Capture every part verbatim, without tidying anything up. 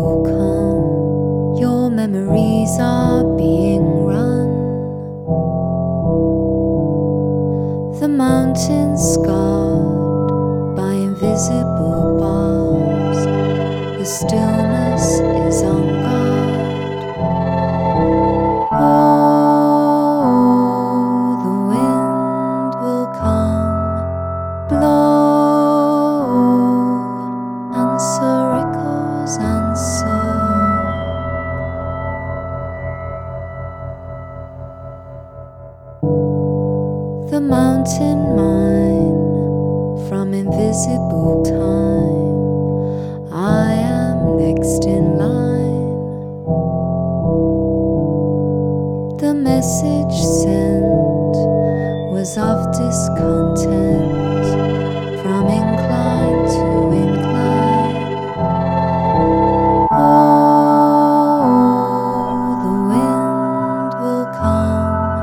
will come. Your memories are being run. The mountains scarred by invisible bars. The stillness is on guard. Oh, the wind will come, blow, answer echoes, answer. The mountain mine from invisible time. I am next in line. The message sent was of discontent, from incline to incline. Oh, the wind will come,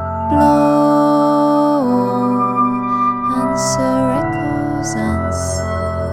blow, answer echoes, answer.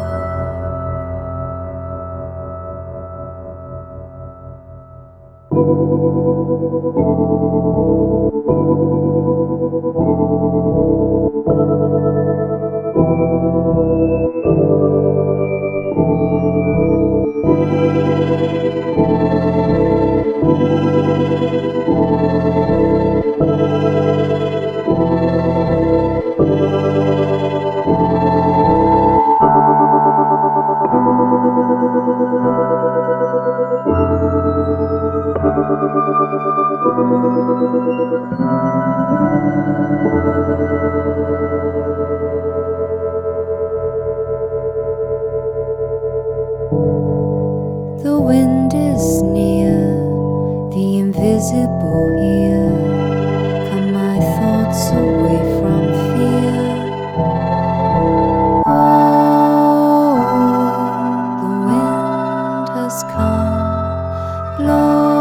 The wind is near, the invisible here. Come my thoughts away from fear. Oh, the wind has come, blow.